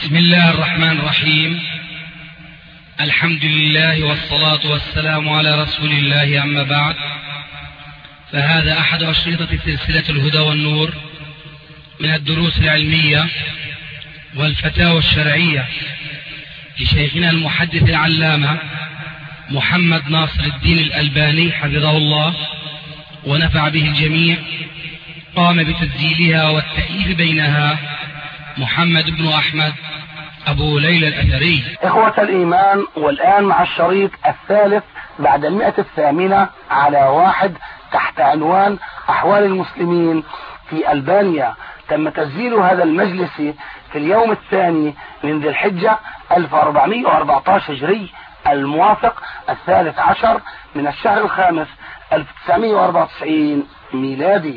بسم الله الرحمن الرحيم. الحمد لله والصلاة والسلام على رسول الله، أما بعد، فهذا أحد أشرطة سلسلة الهدى والنور من الدروس العلمية والفتاوى الشرعية لشيخنا المحدث العلامة محمد ناصر الدين الألباني حفظه الله ونفع به الجميع. قام بتسجيلها والتأليف بينها محمد بن أحمد أبو ليلى الأثري. إخوة الإيمان، والآن مع الشريط الثالث بعد 108 على 1 تحت عنوان أحوال المسلمين في ألبانيا. تم تسجيل هذا المجلس في اليوم الثاني من ذي الحجة 1414 هجري، الموافق 13 من الشهر الخامس 1994 ميلادي.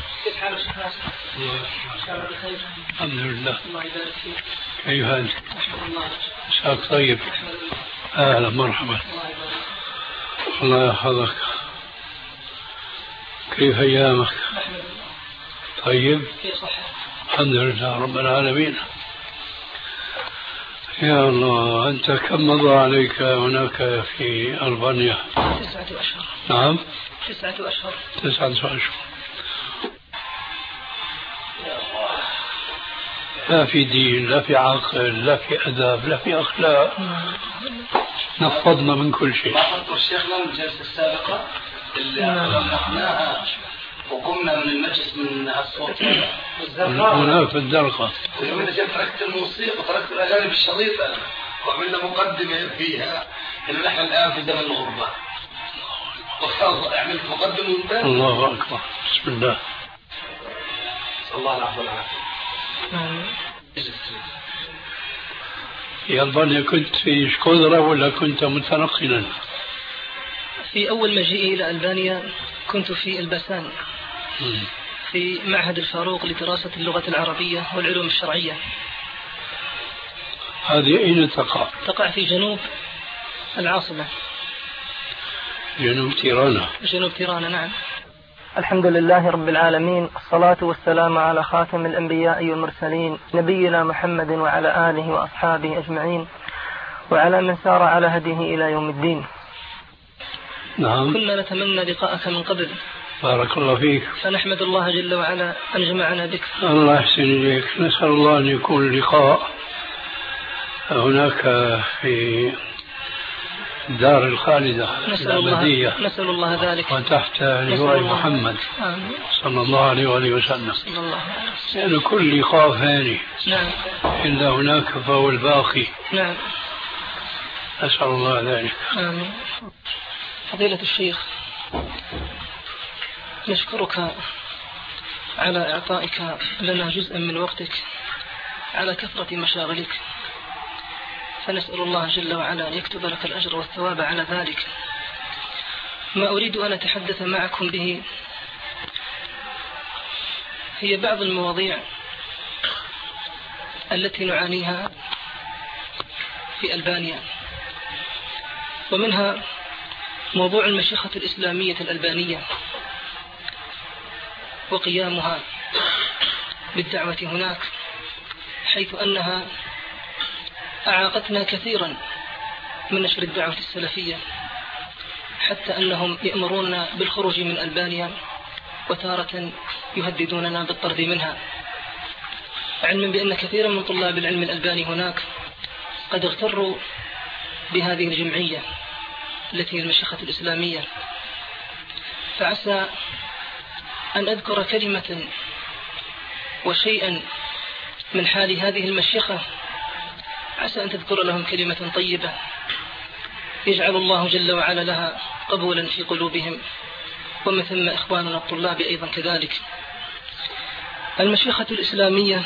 الحمد لله. كيف أنت؟ مساك طيب. أهلا مرحبا. الله يحفظك. كيف أيامك؟ طيب. الحمد لله رب العالمين. يا الله، أنت كم مضى عليك هناك في ألبانيا؟ 9 أشهر. نعم 9 أشهر. 9 أشهر. لا في دين، لا في عقل، لا في أدب، لا في أخلاق. نفضنا من كل شيء. شيخنا من الجلسة السابقة اللي أخذناها وقمنا من المجلس من الصوت هناك في الدرقة. ويوم تركت الموسيقى وتركت الأغاني بالشريطة وعملنا مقدمة فيها إنه نحن الآن في زمن الغربة. عملت مقدمة وانتهى. الله أكبر. بسم الله. صلى الله العفو والعافية. في ألبانيا كنت في شكودرة ولا كنت متنقلا؟ في أول مجيئي إلى ألبانيا كنت في الباسان في معهد الفاروق لدراسة اللغة العربية والعلوم الشرعية. هذه أين تقع؟ تقع في جنوب العاصمة. جنوب تيرانا. جنوب تيرانا، نعم. الحمد لله رب العالمين، الصلاة والسلام على خاتم الأنبياء والمرسلين نبينا محمد وعلى آله وأصحابه أجمعين وعلى من سار على هديه إلى يوم الدين. نعم. كنا نتمنى لقاءك من قبل. بارك الله فيك. فنحمد الله جل وعلا أن جمعنا بك. الله يحسن إليك. نسأل الله أن يكون اللقاء هناك في دار الخالدة الأبدية. نسأل الله ذلك. وتحت لواء محمد صلى الله عليه وآله وسلم. لأن كل لقاء فاني. نعم. إلا هناك فهو الباقي. نعم. أسأل الله ذلك. آمين. فضيلة الشيخ، نشكرك على إعطائك لنا جزءا من وقتك على كثرة مشاغلك، فنسأل الله جل وعلا أن يكتب لك الأجر والثواب على ذلك. ما أريد أن أتحدث معكم به هي بعض المواضيع التي نعانيها في ألبانيا، ومنها موضوع المشيخة الإسلامية الألبانية وقيامها بالدعوة هناك، حيث أنها أعاقتنا كثيرا من نشر الدعوة السلفية، حتى أنهم يأمروننا بالخروج من ألبانيا وتارة يهددوننا بالطرد منها، علما بأن كثيرا من طلاب العلم الألباني هناك قد اغتروا بهذه الجمعية التي هي المشيخة الإسلامية. فعسى أن أذكر كلمة وشيئا من حال هذه المشيخة، عسى أن تذكر لهم كلمة طيبة يجعل الله جل وعلا لها قبولا في قلوبهم، ومن ثم إخواننا الطلاب أيضا كذلك. المشيخة الإسلامية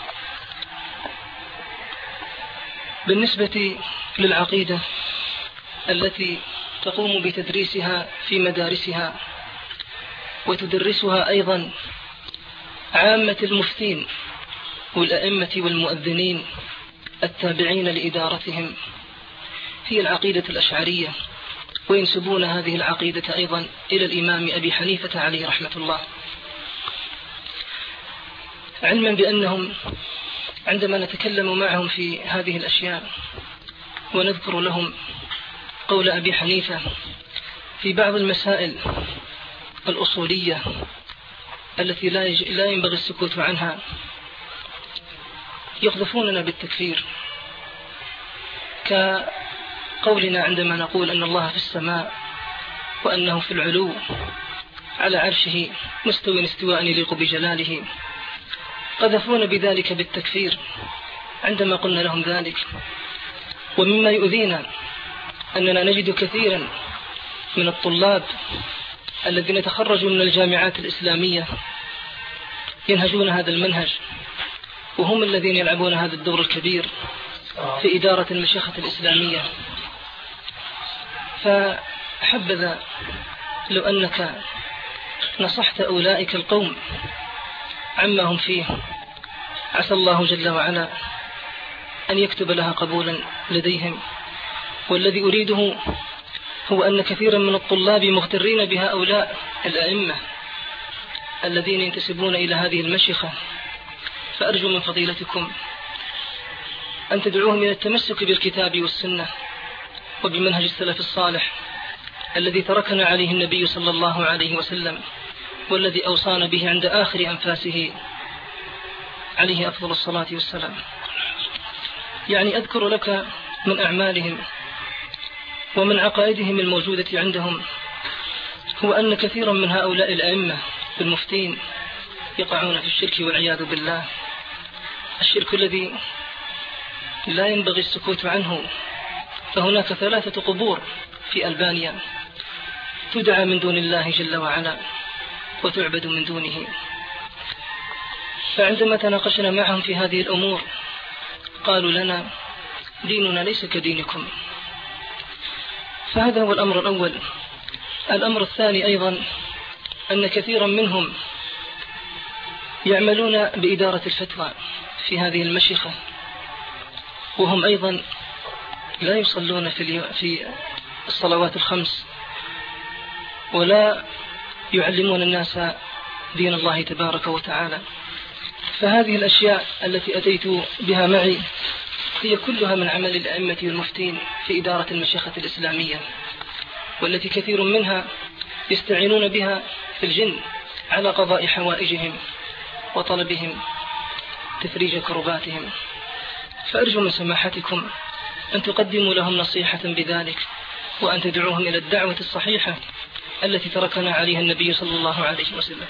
بالنسبة للعقيدة التي تقوم بتدريسها في مدارسها وتدرسها أيضا عامة المفتين والأئمة والمؤذنين التابعين لإدارتهم، هي العقيدة الأشعرية، وينسبون هذه العقيدة أيضا إلى الإمام أبي حنيفة عليه رحمة الله، علما بأنهم عندما نتكلم معهم في هذه الأشياء ونذكر لهم قول أبي حنيفة في بعض المسائل الأصولية التي لا ينبغي السكوت عنها، يقذفوننا بالتكفير، كقولنا عندما نقول أن الله في السماء وأنه في العلو على عرشه مستوى استواء يليق بجلاله. قذفونا بذلك بالتكفير عندما قلنا لهم ذلك. ومما يؤذينا أننا نجد كثيرا من الطلاب الذين تخرجوا من الجامعات الإسلامية ينهجون هذا المنهج، وهم الذين يلعبون هذا الدور الكبير في إدارة المشيخة الإسلامية. فحبذا لو أنك نصحت أولئك القوم عما هم فيه، عسى الله جل وعلا أن يكتب لها قبولا لديهم. والذي أريده هو أن كثيرا من الطلاب مغترين بهؤلاء الأئمة الذين ينتسبون إلى هذه المشيخة، فأرجو من فضيلتكم أن تدعوهم إلى التمسك بالكتاب والسنة وبمنهج السلف الصالح الذي تركنا عليه النبي صلى الله عليه وسلم، والذي أوصانا به عند آخر أنفاسه عليه أفضل الصلاة والسلام. يعني أذكر لك من أعمالهم ومن عقائدهم الموجودة عندهم هو أن كثيرا من هؤلاء الأئمة المفتين يقعون في الشرك والعياذ بالله، الشرك الذي لا ينبغي السكوت عنه. فهناك 3 قبور في ألبانيا تدعى من دون الله جل وعلا وتعبد من دونه. فعندما تناقشنا معهم في هذه الأمور قالوا لنا ديننا ليس كدينكم. فهذا هو الأمر الأول. الأمر الثاني أيضا أن كثيرا منهم يعملون بإدارة الفتوى في هذه المشيخة، وهم أيضا لا يصلون في الصلوات الخمس ولا يعلمون الناس دين الله تبارك وتعالى. فهذه الأشياء التي أتيت بها معي هي كلها من عمل الأئمة والمفتين في إدارة المشيخة الإسلامية، والتي كثير منها يستعينون بها في الجن على قضاء حوائجهم وطلبهم تفريج كرباتهم. فأرجو من سماحتكم أن تقدموا لهم نصيحة بذلك، وأن تدعوهم إلى الدعوة الصحيحة التي تركنا عليها النبي صلى الله عليه وسلم.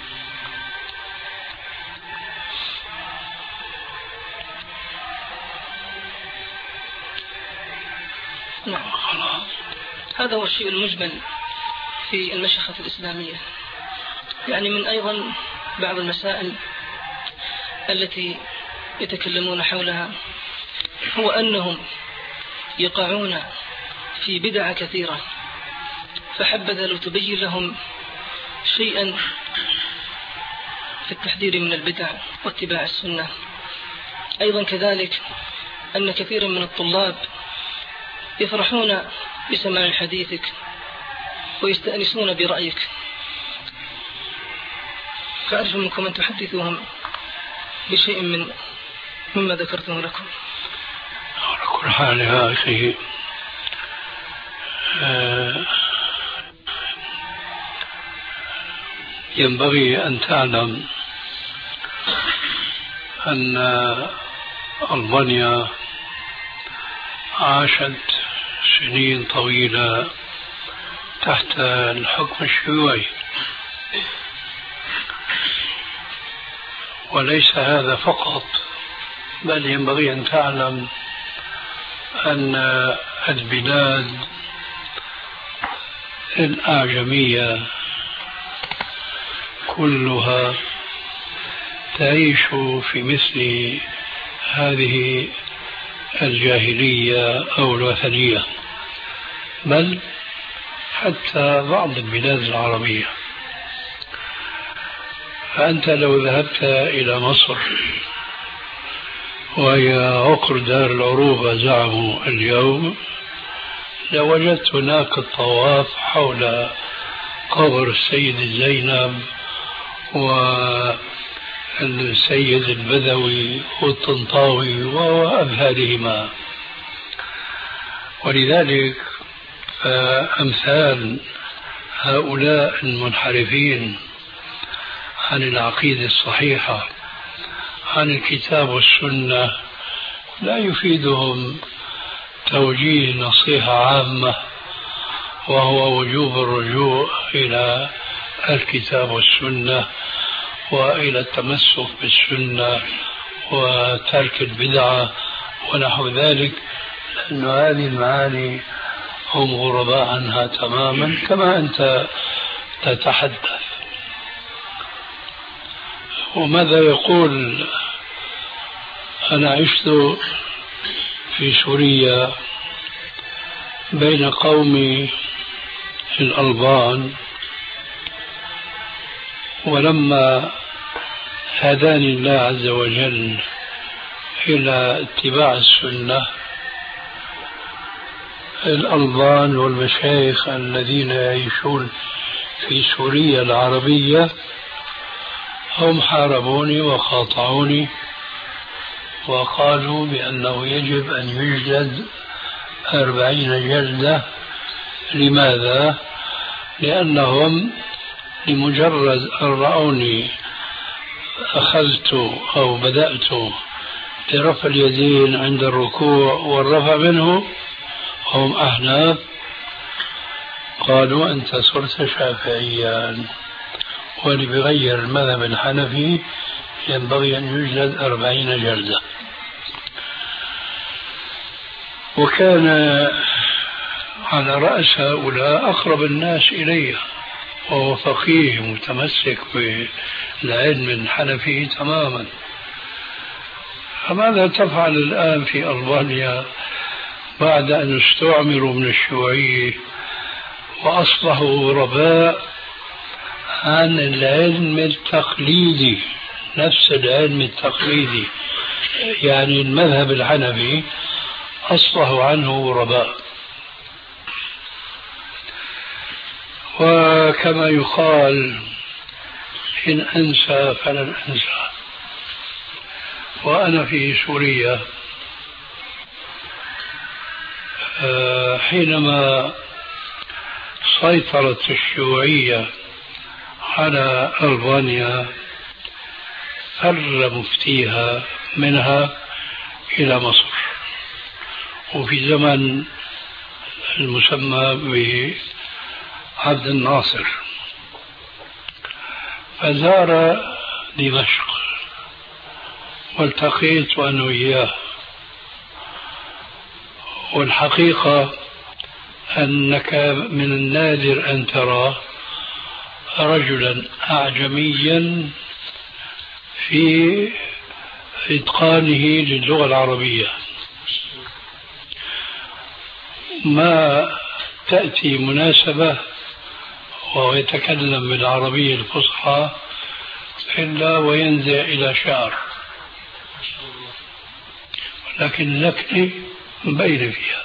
نعم، هذا هو الشيء المجمل في المشيخة الإسلامية. يعني من أيضا بعض المسائل التي يتكلمون حولها هو أنهم يقعون في بدع كثيرة، فحبذا لو تبين لهم شيئا في التحذير من البدع واتباع السنة. أيضا كذلك أن كثيرا من الطلاب يفرحون بسماع حديثك ويستأنسون برأيك، فأرجو منكم أن تحدثوهم بشيء مما ذكرته لكم. على كل حال يا أخي، ينبغي أن تعلم أن ألبانيا عاشت سنين طويلة تحت الحكم الشيوعي، وليس هذا فقط، بل ينبغي أن تعلم أن البلاد الأعجمية كلها تعيش في مثل هذه الجاهلية أو الوثنية، بل حتى بعض البلاد العربية. فأنت لو ذهبت إلى مصر، وهي عقر دار العروبة زعموا اليوم، لوجدت هناك الطواف حول قبر السيدة زينب السيد البدوي والطنطاوي وأمثالهما. ولذلك أمثال هؤلاء المنحرفين عن العقيدة الصحيحة عن الكتاب والسنة لا يفيدهم توجيه نصيحة عامة، وهو وجوب الرجوع إلى الكتاب والسنة وإلى التمسك بالسنة وترك البدعة ونحو ذلك، لأن هذه المعاني هم غرباء عنها تماما كما أنت تتحدث. وماذا يقول؟ أنا عشت في سوريا بين قوم الألبان، ولما هداني الله عز وجل إلى اتباع السنة، الألبان والمشايخ الذين يعيشون في سوريا العربية هم حاربوني وقاطعوني وقالوا بأنه يجب أن يجلد 40 جلدة. لماذا؟ لأنهم لمجرد أن رأوني أخذت أو بدأت برفع اليدين عند الركوع والرفع منه، هم أحناف، قالوا أنت صرت شافعيا، واللي بغير المذهب الحنفي ينبغي أن يجلد 40 جلدة. وكان على رأس هؤلاء أقرب الناس إلي، وهو فقيه متمسك بالعلم الحنفي تماما. فماذا تفعل الآن في ألبانيا بعد أن استعمروا من الشيوعية وأصبحوا غرباء عن العلم التقليدي، نفس العلم التقليدي، يعني المذهب الحنفي أصبحوا عنه غرباء. وكما يقال إن أنسى فلن أنسى. وأنا في سوريا حينما سيطرت الشيوعية على ألبانيا فر مفتيها منها إلى مصر، وفي زمن المسمى بعبد الناصر، فزار دمشق والتقيت أنا وإياه. والحقيقة أنك من النادر أن ترى رجلا أعجميا في إتقانه للغة العربية. ما تأتي مناسبة وهو يتكلم بالعربية الفصحى إلا وينزع إلى شعر، ولكن اللكنة مبينة فيها.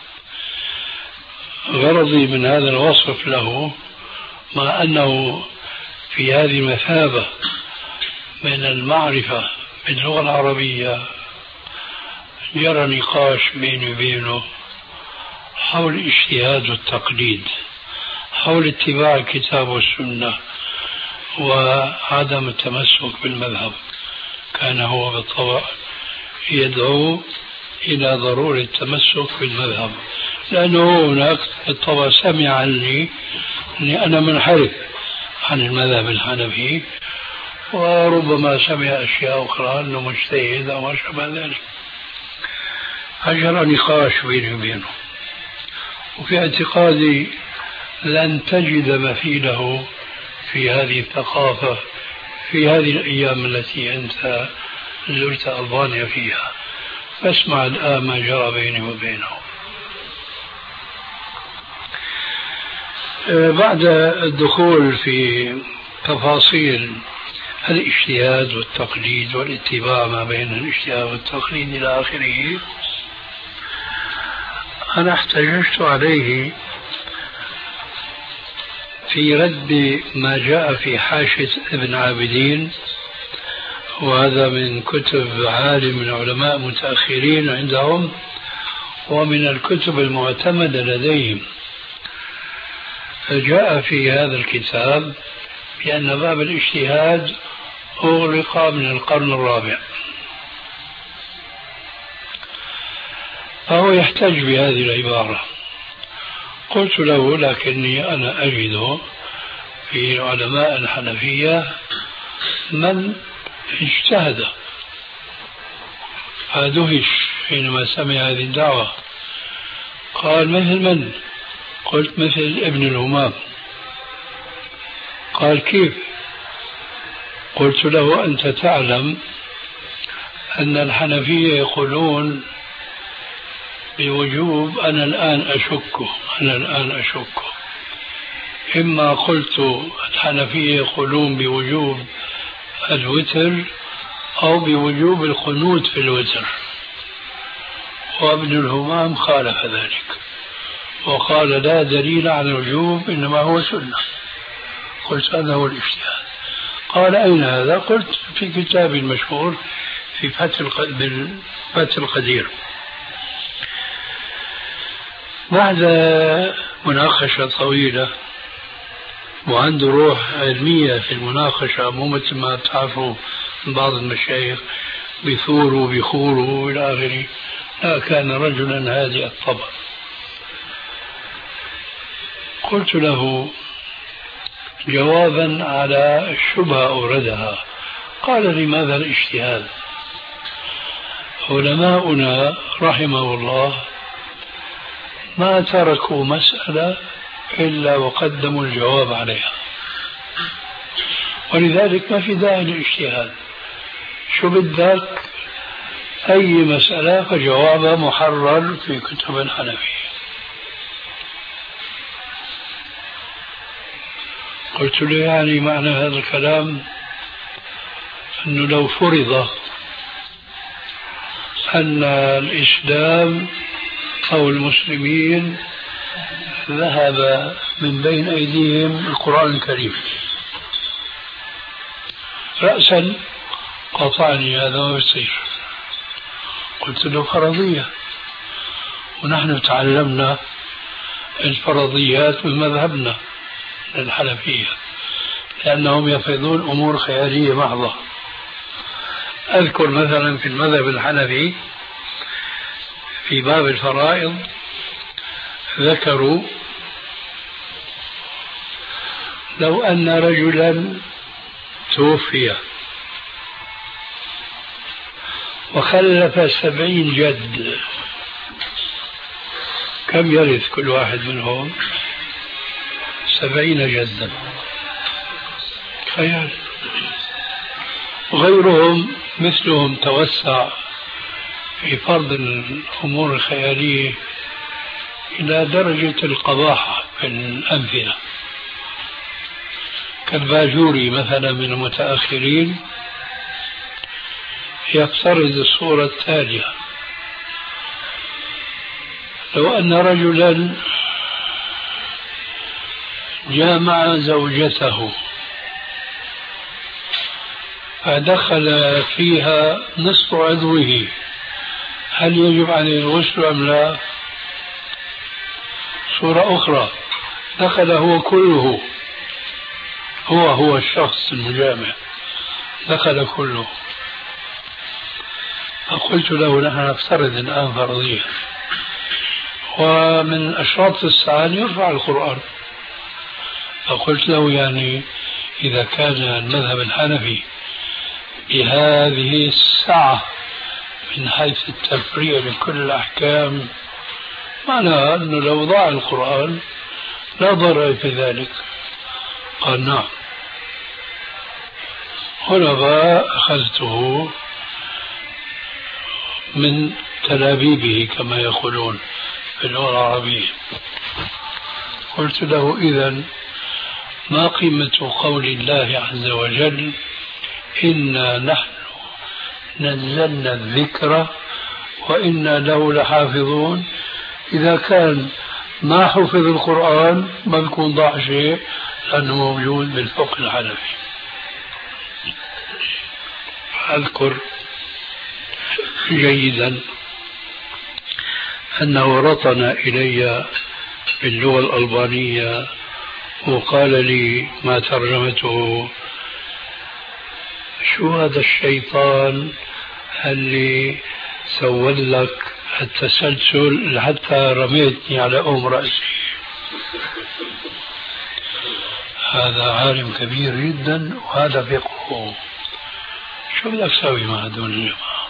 غرضي من هذا الوصف له، مع أنه في هذه مثابة من المعرفة باللغة العربية، جرى نقاش بيني وبينه حول الاجتهاد والتقليد، حول اتباع الكتاب والسنة وعدم التمسك بالمذهب. كان هو بالطبع يدعو إلى ضرورة التمسك بالمذهب، لأنه هناك بالطبع سمع عني أني أنا منحرف عن المذهب الحنفي، وربما سمع أشياء أخرى أنه مجتهد أو ما شابه ذلك. أجرى نقاش بيني وبينه، وفي اعتقادي لن تجد مثيله في هذه الثقافة في هذه الأيام التي أنت زرت ألبانيا فيها. فاسمع الآن ما جرى بيني وبينه. بعد الدخول في تفاصيل الاجتهاد والتقليد والاتباع ما بين الاجتهاد والتقليد إلى آخره، أنا احتججت عليه في رد ما جاء في حاشية ابن عابدين وهذا من كتب عالم من علماء متأخرين عندهم، ومن الكتب المعتمدة لديهم. فجاء في هذا الكتاب بأن باب الاجتهاد أغلق من القرن الرابع، فهو يحتج بهذه العبارة. قلت له لكني أنا أجد في علماء الحنفية من اجتهد، فدهش حينما سمع هذه الدعوة. قال مثل من؟ قلت مثل ابن الهمام. قال كيف؟ قلت له أنت تعلم أن الحنفية يقولون بوجوب، أنا الآن أشك إما قلت الحنفية يقولون بوجوب الوتر أو بوجوب القنوت في الوتر، وابن الهمام خالف ذلك وقال لا دليل على الوجوب إنما هو سنة. قلت هذا هو الاجتهاد. قال أين هذا؟ قلت في كتاب مشهور في فتح القدير. بعد مناقشة طويلة، وعنده روح علمية في المناقشة، مو مثل ما تعرفوا بعض المشايخ بيثوروا بيخوروا إلى آخره، لا، كان رجلا هادئ الطبع. قلت له جوابا على الشبهة أوردها، قال لماذا الاجتهاد؟ علماؤنا رحمه الله ما تركوا مسألة إلا وقدموا الجواب عليها، ولذلك ما في داعي للاجتهاد. شو بدك؟ أي مسألة فجوابها محرر في كتب الحنفية. قلت له يعني معنى هذا الكلام أنه لو فرض أن الإسلام أو المسلمين ذهب من بين أيديهم القرآن الكريم رأسا، قطعني هذا ما بيصير. قلت له فرضية، ونحن تعلمنا الفرضيات من مذهبنا الحنفية، لأنهم يفرضون أمور خيالية محضة. أذكر مثلا في المذهب الحنفي في باب الفرائض ذكروا لو أن رجلا توفي وخلف 70 جد، كم يرث كل واحد منهم؟ 70 جدا. خيال. غيرهم مثلهم توسع في فرض الأمور الخيالية إلى درجة القباحة في الأمثلة، كالباجوري مثلا من المتأخرين يفترض الصورة التالية: لو أن رجلا جامع زوجته فدخل فيها نصف عضوه، هل يجب عليه الغسل أم لا؟ صورة أخرى: دخل هو كله، هو الشخص المجامع دخل كله. فقلت له نحن نفترض الآن فرضية، ومن أشراط الساعة يرفع القرآن. فقلت له يعني إذا كان المذهب الحنفي بهذه السعة من حيث التفريع لكل الأحكام، معناه أنه لو ضاع القرآن لا ضرر في ذلك. قال نعم. هنا بقى أخذته من تلابيبه كما يقولون في اللغة العربية. قلت له إذن ما قيمة قول الله عز وجل إنا نحن نزلنا الذكر وإنا له لحافظون؟ إذا كان ما حفظ القرآن ما بيكون ضاع شيء، لأنه موجود بالفقه الحنفي. أذكر جيدا أنه رطن إلي باللغة الألبانية وقال لي ما ترجمته: شو هذا الشيطان اللي سول لك التسلسل لحتى رميتني على رأسي؟ هذا عالم كبير جدا وهذا فقهه. شو بدك تسوي مع هذول الجماعة؟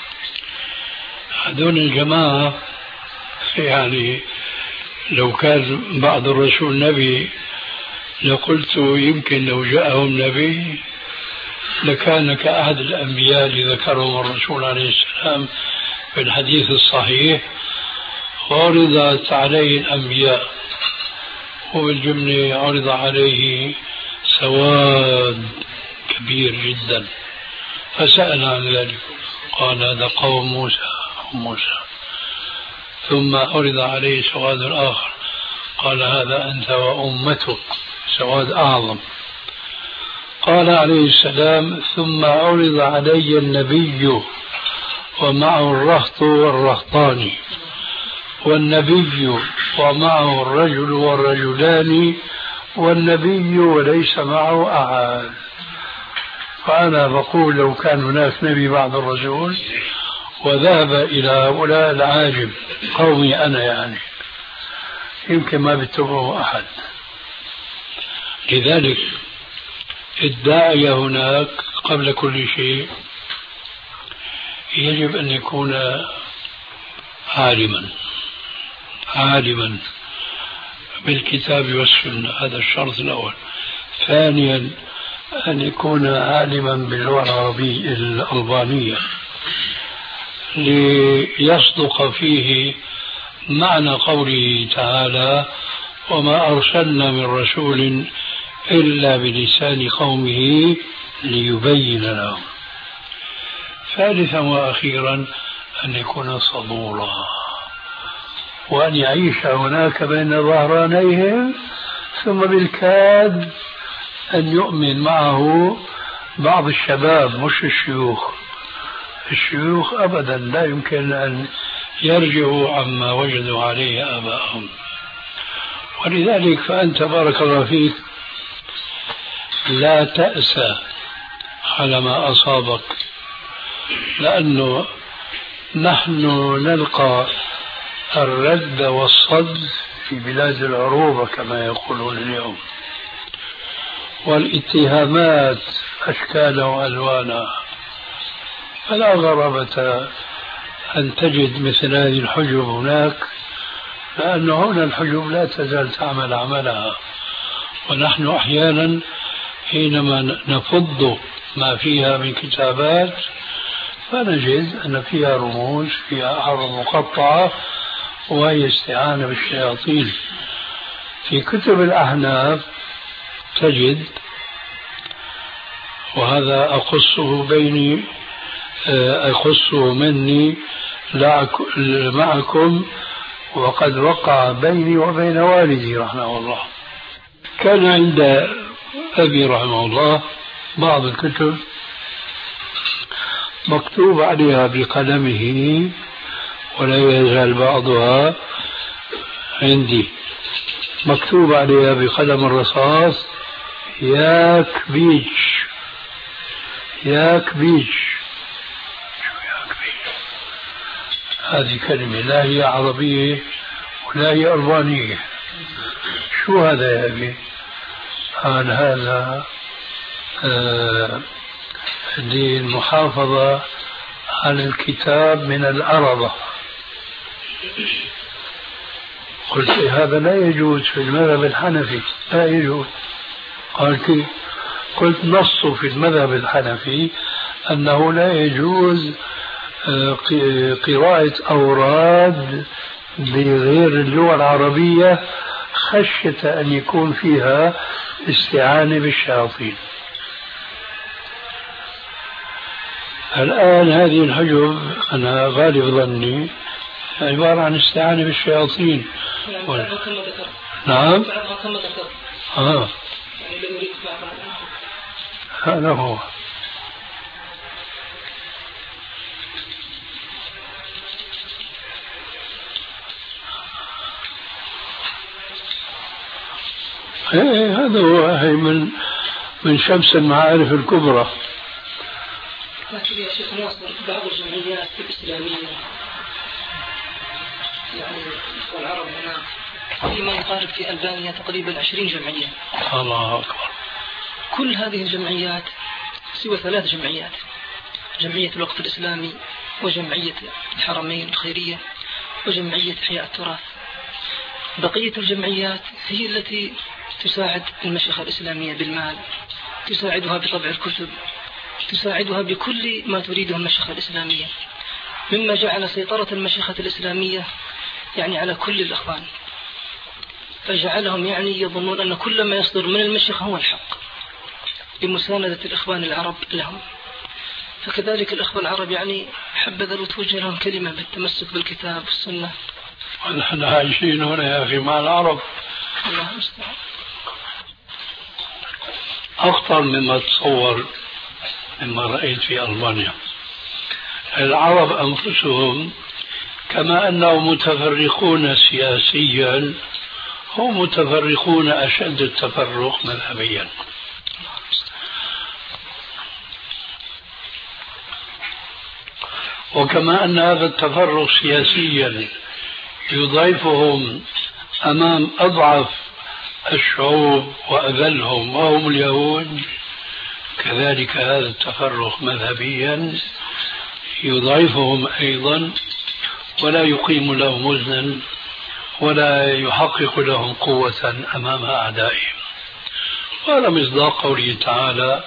هذول الجماعة يعني لو كان بعد الرسول نبي لقلت يمكن لو جاءهم نبي لكان كأحد الأنبياء اللي ذكرهم الرسول عليه السلام في الحديث الصحيح: عرضت عليه الأنبياء وبالجملة عرض عليه سواد كبير جدا، فسأل عن ذلك قال: هذا قوم موسى. ثم عرض عليه سواد آخر قال: هذا أنت وأمتك، سواد أعظم. قال عليه السلام: ثم عرض علي النبي ومعه الرهط والرهطان، والنبي ومعه الرجل والرجلان، والنبي وليس معه أحد. فأنا بقول لو كان هناك نبي بعد الرسول وذهب إلى هؤلاء العاجم قومي أنا يعني يمكن ما بيتبعه أحد. لذلك الداعية هناك قبل كل شيء يجب أن يكون عالما بالكتاب والسنة، هذا الشرط الأول. ثانيا أن يكون عالما باللغة العربية الألبانية ليصدق فيه معنى قوله تعالى: وما أرسلنا من رسول إلا بلسان قومه ليبين لهم. ثالثا وأخيرا أن يكون صبورا وأن يعيش هناك بين ظهرانيهم، ثم بالكاد أن يؤمن معه بعض الشباب مش الشيوخ أبدا لا يمكن أن يرجعوا عما وجدوا عليه آباءهم. ولذلك فأنت بارك الله فيك لا تأسى على ما أصابك، لأنه نحن نلقى الرد والصد في بلاد العروبة كما يقولون اليوم، والاتهامات أشكالا وألوانا، فلا غرابة أن تجد مثل هذه الحجب هناك، لأن هنا الحجب لا تزال تعمل عملها. ونحن أحيانا حينما نفض ما فيها من كتابات فنجد أن فيها رموز، فيها أعراض مقطعة، وهي استعانة بالشياطين. في كتب الأحناف تجد، وهذا أقصه مني معكم، وقد وقع بيني وبين والدي رحمه الله. كان عند أبي رحمه الله بعض الكتب مكتوب عليها بقلمه، ولا يزال بعضها عندي مكتوب عليها بقلم الرصاص: ياك بيش. هذه كلمة لا هي عربية ولا هي ألبانية. شو هذا يا أبي؟ قال: هذا للمحافظة على الكتاب من العربة. قلت: هذا لا يجوز في المذهب الحنفي، لا يجوز. قال: كيف؟ قلت: نص في المذهب الحنفي أنه لا يجوز قراءة أوراد بغير اللغة العربية خشية أن يكون فيها استعانة بالشياطين. الآن هذه الحجب أنا غالب ظني عبارة عن استعانة بالشياطين. نعم. هذا هو. هذا هو هي من شمس المعارف الكبرى. لكن يا شيخ ناصر بعض الجمعيات الإسلامية يعني العرب هنا فيما يقارب في ألبانيا تقريبا 20 جمعية. الله أكبر. كل هذه الجمعيات سوى 3 جمعيات: جمعية الوقف الإسلامي، وجمعية الحرمين الخيرية، وجمعية إحياء التراث. بقية الجمعيات هي التي تساعد المشيخة الإسلامية بالمال، تساعدها بطبع الكتب، تساعدها بكل ما تريده المشيخة الإسلامية، مما جعل سيطرة المشيخة الإسلامية يعني على كل الإخوان، فجعلهم يعني يظنون أن كل ما يصدر من المشيخة هو الحق لمساندة الإخوان العرب لهم. فكذلك الإخوة العرب يعني حبذا لو توجه لهم كلمة بالتمسك بالكتاب والسنة. ونحن عايشين هنا يا أخي مع العرب. الله المستعان. أخطر مما تصور مما رأيت في ألبانيا. العرب أنفسهم كما أنهم متفرقون سياسيا هم متفرقون أشد التفرق مذهبيا. وكما أن هذا التفرق سياسيا يضيفهم أمام أضعف الشعوب وأذلهم وهم اليهود، كذلك هذا التفرق مذهبيا يضعفهم أيضا ولا يقيم لهم وزنا ولا يحقق لهم قوة أمام أعدائهم. وهذا مصداق قوله تعالى: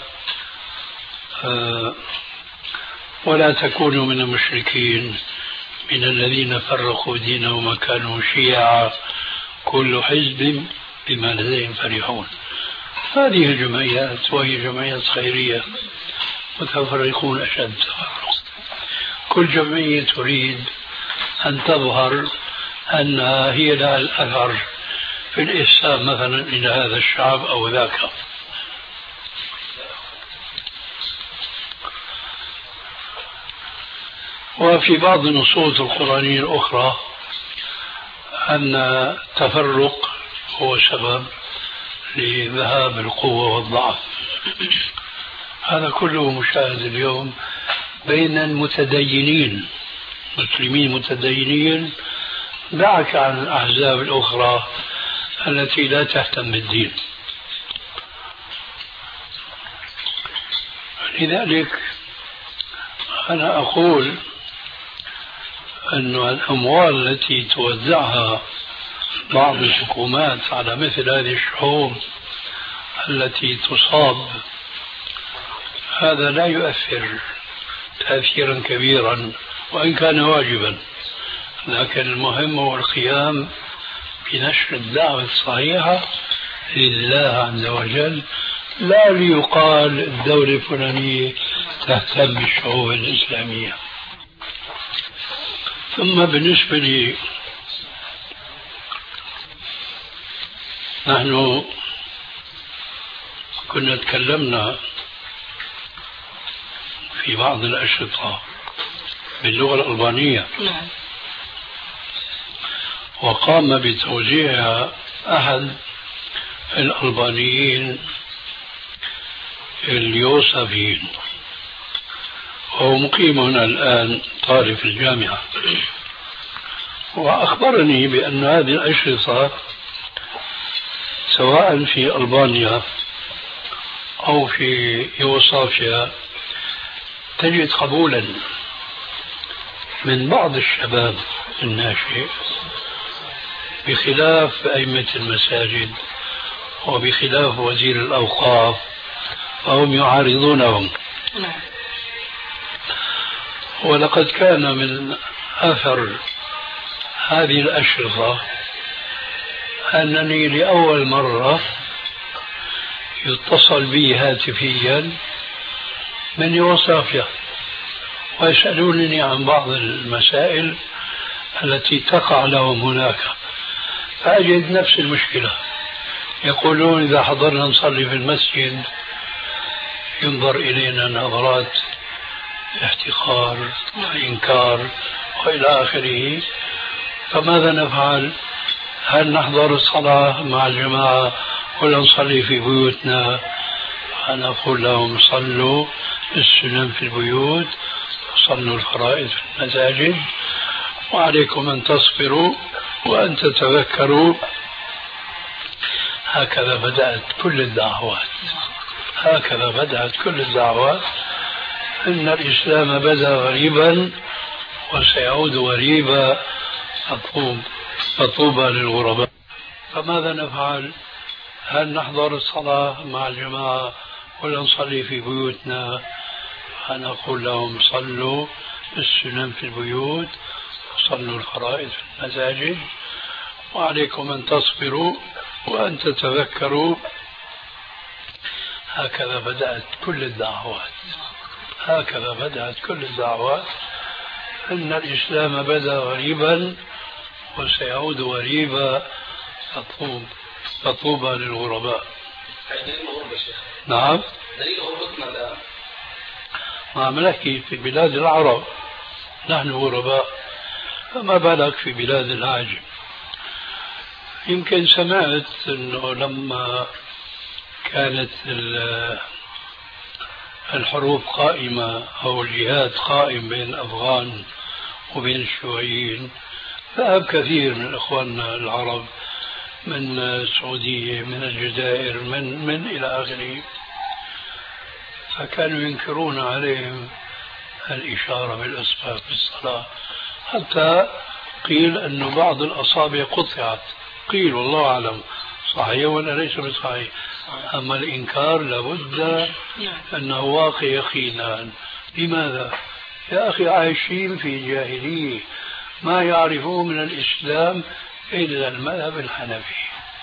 ولا تكونوا من المشركين من الذين فرقوا دينهم وكانوا شيعا كل حزب بما لديهم فرحون. هذه الجمعيات وهي جمعيات خيرية متفرقون أشد تفرق. كل جمعية تريد أن تظهر أنها هي لها الأثر في الإحسان مثلا إلى هذا الشعب أو ذاك. وفي بعض النصوص القرآنية الأخرى أن التفرق هو سبب لذهاب القوة والضعف. هذا كله مشاهد اليوم بين المتدينين، مسلمين متدينين، دعك عن الأحزاب الأخرى التي لا تهتم بالدين. لذلك أنا أقول أن الأموال التي توزعها بعض الحكومات على مثل هذه الشعوب التي تصاب هذا لا يؤثر تأثيرا كبيرا وإن كان واجبا، لكن المهم هو القيام بنشر الدعوة الصحيحة لله عز وجل، لا ليقال الدولة الفلانية تهتم بالشعوب الإسلامية. ثم بالنسبة لي نحن كنا تكلمنا في بعض الأشرطة باللغة الألبانية، وقام بتوزيعها أحد الألبانيين اليوسفيين، وهو مقيم هنا الآن طالب في الجامعة. وأخبرني بأن هذه الأشرطة سواء في ألبانيا أو في يوغوسلافيا تجد قبولا من بعض الشباب الناشئ، بخلاف أئمة المساجد وبخلاف وزير الأوقاف، فهم يعارضونهم. ولقد كان من أثر هذه الأشرطة أنني لأول مرة يتصل بي هاتفيا من يوغوسلافيا ويسألونني عن بعض المسائل التي تقع لهم هناك، فأجد نفس المشكلة. يقولون إذا حضرنا نصلي في المسجد ينظر إلينا نظرات احتقار وإنكار وإلى آخره، فماذا نفعل؟ هل نحضر الصلاة مع الجماعة ولا نصلي في بيوتنا فنقول لهم صلوا السنن في البيوت وصلوا الفرائض في المساجد، وعليكم أن تصبروا وأن تتذكروا. هكذا بدأت كل الدعوات، هكذا بدأت كل الدعوات. إن الإسلام بدأ غريبا وسيعود غريبا، فطوبى للغرباء. فماذا نفعل؟ هل نحضر الصلاة مع الجماعة ولا نصلي في بيوتنا؟ فنقول لهم صلوا السنن في البيوت وصلوا الفرائض في المساجد، وعليكم أن تصبروا وأن تتذكروا. هكذا بدأت كل الدعوات، هكذا بدأت كل الدعوات. إن الإسلام بدأ غريبا وسيعود غريبا، فطوبى للغرباء. دليل الغربة شيخ. نعم، دليل غربتنا الآن. ما نحكي في بلاد العرب نحن غرباء، فما بالك في بلاد الأعجم. يمكن سمعت أنه لما كانت الحروب قائمة أو الجهاد قائم بين الأفغان وبين الشيوعيين، ذهب كثير من إخواننا العرب من السعودية، من الجزائر، من إلى آخره، فكانوا ينكرون عليهم الإشارة بالأصبع في الصلاة، حتى قيل أن بعض الأصابع قطعت. قيل والله أعلم صحيح ولا ليس بصحيح، أما الإنكار لابد أنه واقع يقينا. لماذا؟ يا أخي عايشين في جاهلية، ما يعرفون من الإسلام إلا المذهب الحنفي،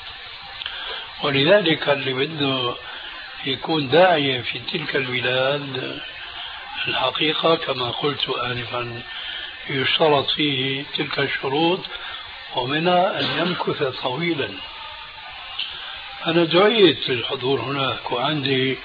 ولذلك اللي بده يكون داعية في تلك البلاد الحقيقة كما قلت آنفا يشترط فيه تلك الشروط، ومنها أن يمكث طويلا. أنا دعيت للحضور هناك وعندي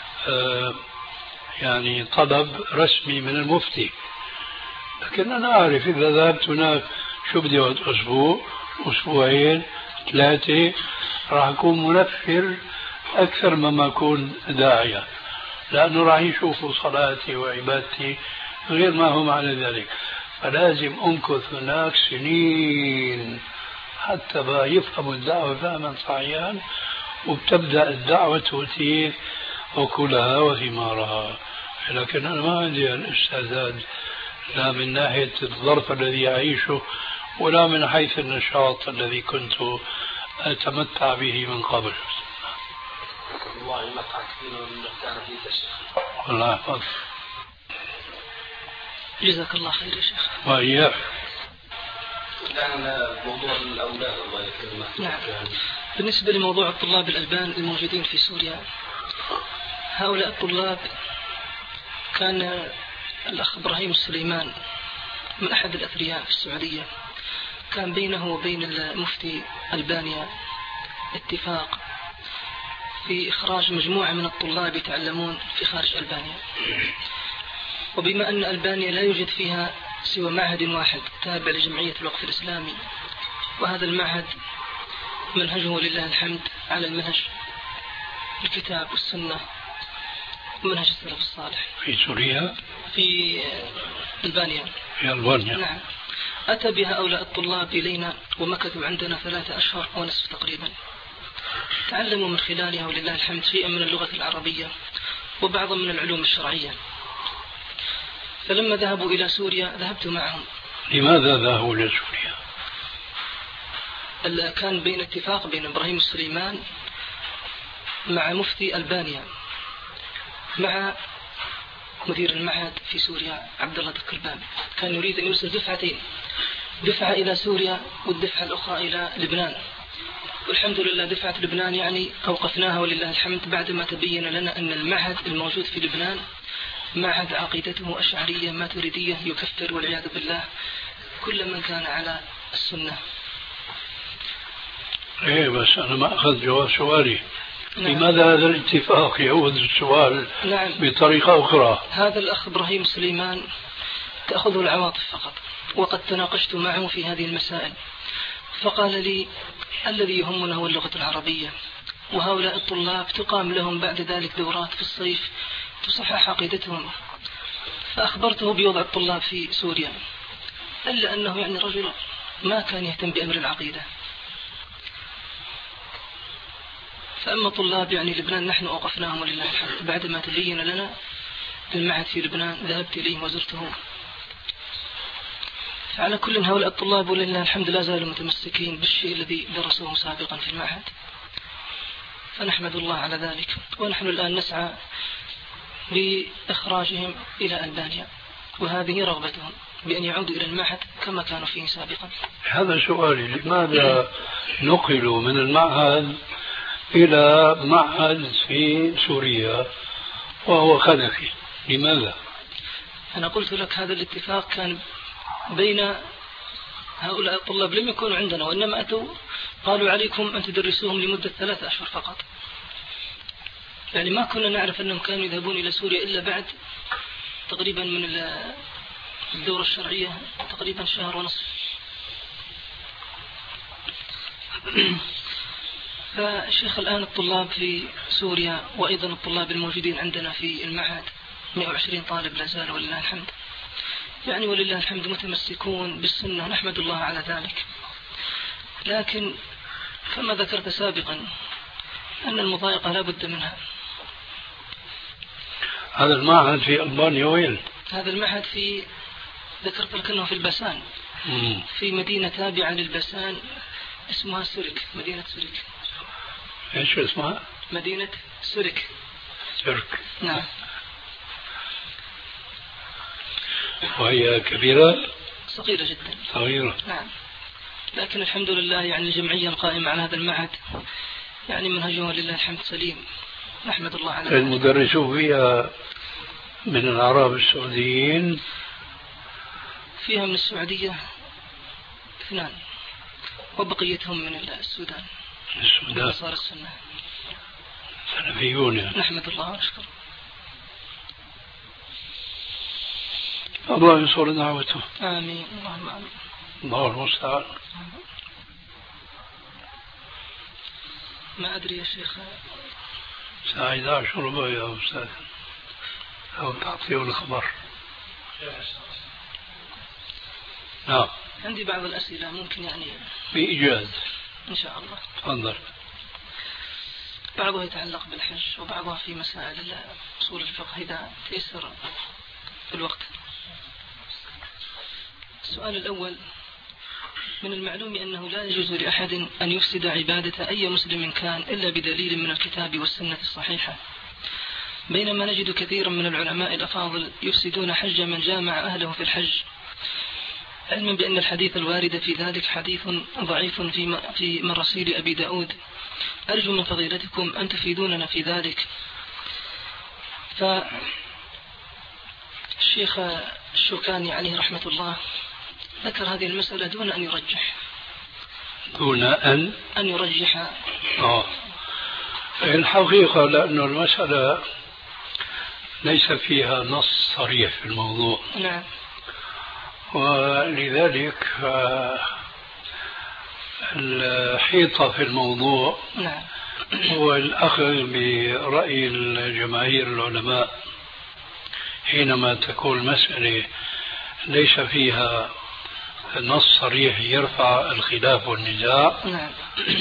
يعني طلب رسمي من المفتي، لكن أنا أعرف إذا ذهبت هناك شو بدي أقعد أسبوع، أسبوعين، 3، راح أكون منفر أكثر مما أكون داعية، لأنه راح يشوفوا صلاتي وعبادتي غير ما هم على ذلك. فلازم أمكث هناك سنين حتى يفهموا الدعوة فهما صحيحا، وبتبدأ الدعوة تؤتي أكلها وثمارها. لكن أنا ما عندي الاستعداد لا من ناحية الظرف الذي أعيشه ولا من حيث النشاط الذي كنت أتمتع به من قبل. والله متعة كثيرة من مكان في الشيخ. الله يحفظك. جزاك الله خير يا شيخ. وإياك. كان موضوع الأولاد الله يكرمك. نعم. بالنسبة لموضوع الطلاب الألبان الموجودين في سوريا، هؤلاء الطلاب كان الأخ إبراهيم السليمان من أحد الأثرياء في السعودية، كان بينه وبين المفتي ألبانيا اتفاق في إخراج مجموعة من الطلاب يتعلمون في خارج ألبانيا، وبما أن ألبانيا لا يوجد فيها سوى معهد واحد تابع لجمعية الوقف الإسلامي، وهذا المعهد منهجه لله الحمد على المنهج الكتاب والسنة ومنهج السلف الصالح. في سوريا؟ في ألبانيا. في ألبانيا. نعم. أتى بها هؤلاء الطلاب إلينا ومكثوا عندنا 3 أشهر ونصف تقريبا، تعلموا من خلالها ولله الحمد شيئا من اللغة العربية وبعضا من العلوم الشرعية. فلما ذهبوا إلى سوريا ذهبت معهم. لماذا ذهبوا إلى سوريا؟ كان بين اتفاق بين إبراهيم السليمان مع مفتي ألبانيا مع مدير المعهد في سوريا عبد الله الدكربان، كان يريد أن يرسل دفعتين، دفعة إلى سوريا والدفعة الأخرى إلى لبنان. والحمد لله دفعة لبنان يعني أوقفناها ولله الحمد بعدما تبين لنا أن المعهد الموجود في لبنان معهد عقيدته أشعرية ماتريدية يكفر والعياذ بالله كل من كان على السنة. إيه بس أنا ما أخذ جواب سؤالي. نعم. لماذا هذا الاتفاق يعود السؤال؟ نعم. بطريقة أخرى. هذا الأخ إبراهيم سليمان تأخذه العواطف فقط، وقد تناقشت معه في هذه المسائل، فقال لي الذي يهمنا هو اللغة العربية، وهؤلاء الطلاب تقام لهم بعد ذلك دورات في الصيف تصحح عقيدتهم. فأخبرته بوضع الطلاب في سوريا، إلا أنه يعني رجل ما كان يهتم بأمر العقيدة. فأما طلاب يعني لبنان نحن أوقفناهم ولله الحمد، بعدما تبين لنا المعهد في لبنان ذهبت إليه وزرته. فعلى كل هؤلاء الطلاب ولله الحمد لا زالوا متمسكين بالشيء الذي درسوه سابقا في المعهد، فنحمد الله على ذلك. ونحن الآن نسعى لإخراجهم إلى ألبانيا، وهذه رغبتهم بأن يعودوا إلى المعهد كما كانوا فيه سابقا. هذا سؤالي، لماذا نقلوا من المعهد إلى معهد في سوريا وهو خلفي؟ لماذا؟ أنا قلت لك هذا الاتفاق كان بين هؤلاء الطلاب، لم يكونوا عندنا وإنما أتوا قالوا عليكم أن تدرسوهم لمدة 3 أشهر فقط. يعني ما كنا نعرف أنهم كانوا يذهبون إلى سوريا إلا بعد تقريبا من الدورة الشرعية تقريبا 1.5 شهر. فالشيخ الآن الطلاب في سوريا وأيضا الطلاب الموجودين عندنا في المعهد 120 طالب لا زالوا ولله الحمد، يعني ولله الحمد متمسكون بالسنة، نحمد الله على ذلك. لكن كما ذكرت سابقا أن المضايقة لا بد منها. هذا المعهد في ألبانيا وين؟ هذا المعهد في ذكرت لك أنه في البسان، في مدينة تابعة للبسان اسمها سرك، مدينة سرك. ايش اسمها؟ مدينة سرك. سرك، نعم. وهي كبيرة؟ صغيرة جدا. صغيرة، نعم. لكن الحمد لله يعني الجمعية القائمة على هذا المعهد يعني منهجها لله الحمد سليم، نحمد الله على ذلك. المدرسون فيها من العرب السعوديين؟ فيها من السعودية 2، وبقيتهم من السودان. السودان صار السنة سلفيون يعني. نحمد الله ونشكر. الله ينصر دعوته. آمين، اللهم آمين. الله المستعان. ما أدري يا شيخ. الساعة 11 وربع يا أستاذ، أو تعطيه الخبر. نعم. عندي بعض الأسئلة ممكن يعني بإيجاز إن شاء الله. تفضل. بعضها يتعلق بالحج وبعضها في مسائل أصول الفقه إذا تيسر في الوقت. السؤال الأول: من المعلوم أنه لا يجوز لأحد أن يفسد عبادة أي مسلم كان إلا بدليل من الكتاب والسنة الصحيحة، بينما نجد كثيرا من العلماء الأفاضل يفسدون حج من جامع أهله في الحج، علما بأن الحديث الوارد في ذلك حديث ضعيف في مراسيل أبي داود. أرجو من فضيلتكم أن تفيدوننا في ذلك. فالشيخ الشوكاني عليه رحمة الله ذكر هذه المسألة دون أن يرجح. دون أن يرجح. الحقيقة لأن المسألة ليس فيها نص صريح في الموضوع. نعم. ولذلك الحيطة في الموضوع نعم. هو الأخذ برأي الجماهير العلماء حينما تكون المسألة ليس فيها نص صريح يرفع الخلاف والنزاع. نعم.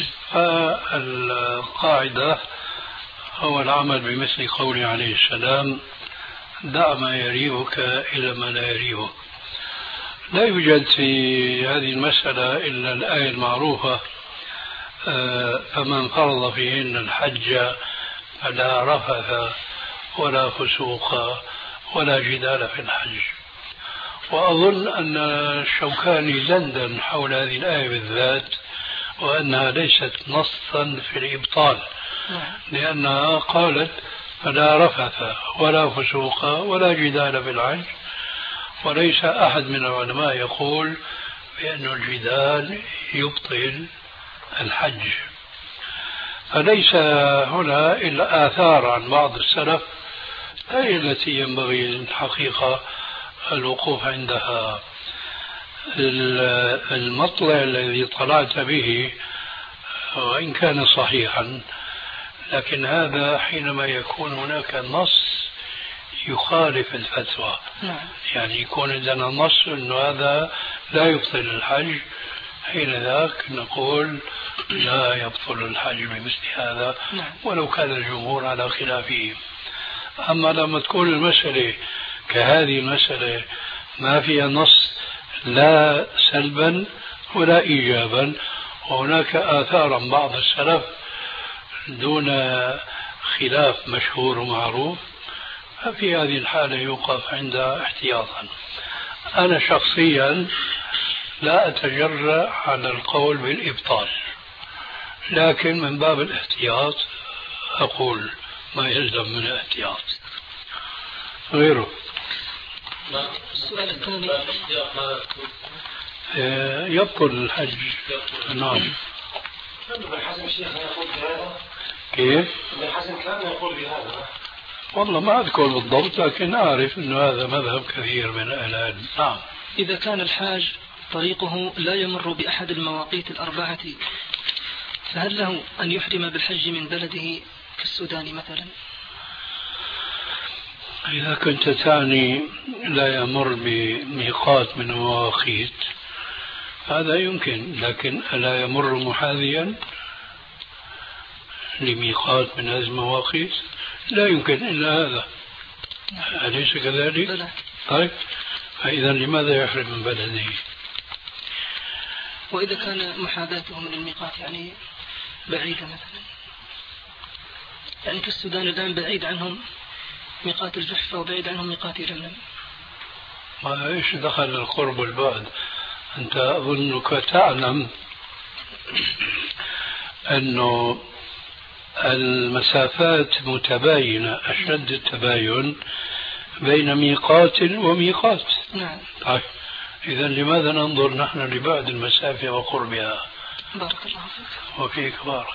فالقاعدة هو العمل بمثل قوله عليه السلام: دع ما يريبك إلى ما لا يريبك. لا يوجد في هذه المسألة إلا الآية المعروفة: فمن فرض فيهن الحج فلا رفث ولا فسوق ولا جدال في الحج. وأظن أن الشوكاني زندن حول هذه الآية بالذات، وأنها ليست نصا في الإبطال، لأنها قالت فلا رفث ولا فسوق ولا جدال في الحج، وليس أحد من العلماء يقول بأن الجدال يبطل الحج. فليس هنا إلا آثار عن بعض السلف هي التي ينبغي الحقيقة الوقوف عندها. المطلع الذي طلعت به وإن كان صحيحا لكن هذا حينما يكون هناك نص يخالف الفتوى. يعني يكون عندنا نص أنه هذا لا يبطل الحج، حين ذاك نقول لا يبطل الحج بمثل هذا ولو كان الجمهور على خلافه. أما لما تكون المسألة كهذه المسألة ما فيها نص لا سلبا ولا إيجابا، وهناك آثارا بعض السلف دون خلاف مشهور ومعروف، ففي هذه الحالة يوقف عند احتياطا. أنا شخصيا لا أتجرأ على القول بالإبطال، لكن من باب الاحتياط أقول ما يلزم من الاحتياط. غيره السؤال الثاني يبطل الحج. نعم. كيف؟ والله ما أذكر بالضبط، لكن أعرف أن هذا مذهب كثير من أهل العلم. نعم. إذا كان الحاج طريقه لا يمر بأحد المواقيت الأربعة، فهل له أن يحرم بالحج من بلده كالسودان مثلا؟ إذا كنت تعني لا يمر بميقات من المواقيت هذا يمكن، لكن لا يمر محاذيا لميقات من هذه المواقيت لا يمكن إلا هذا. أليس كذلك؟ طيب فإذا لماذا يحرم من بلده؟ وإذا كان محاذاته من الميقات يعني بعيدة مثلا، يعني كالسودان الآن بعيد عنهم ميقات الجحفة وبعيد عنهم ميقات يلملم. ما إيش دخل القرب والبعد؟ أنت أظنك تعلم أنه المسافات متباينة أشد التباين بين ميقات وميقات. نعم. طيب إذا لماذا ننظر نحن لبعد المسافة وقربها؟ بارك الله فيك. وفيك بارك.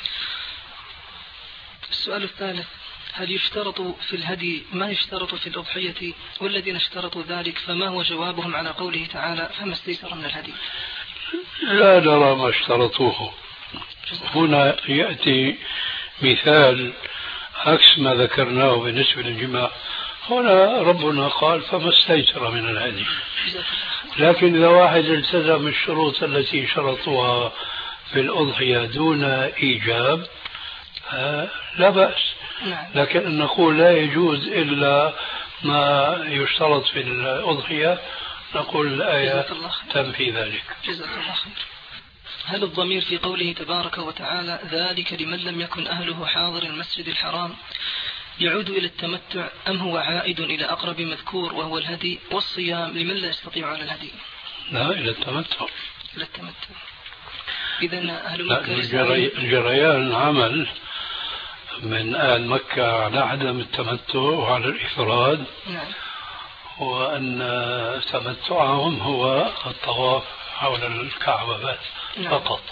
السؤال الثالث: هل يشترط في الهدي ما يشترط في الأضحية؟ والذين اشترطوا ذلك فما هو جوابهم على قوله تعالى فما استيسر من الهدي؟ لا نرى ما اشترطوه. هنا يأتي مثال عكس ما ذكرناه بالنسبة للجماع. هنا ربنا قال فما استيسر من الهدي، لكن إذا واحد التزم الشروط التي شرطوها في الأضحية دون إيجاب لا بأس. لكن أن نقول لا يجوز إلا ما يشترط في الأضحية، نقول الآية تنفي ذلك. جزاك الله خير. هل الضمير في قوله تبارك وتعالى ذلك لمن لم يكن أهله حاضر المسجد الحرام يعود إلى التمتع أم هو عائد إلى أقرب مذكور وهو الهدي والصيام لمن لا يستطيع على الهدي؟ لا، إلى التمتع. إلى التمتع. إذن أهل مكة جريان العمل من أهل مكة على عدم التمتع وعلى الإفراد. نعم. وأن تمتعهم هو الطواف حول الكعبة بس. نعم. فقط.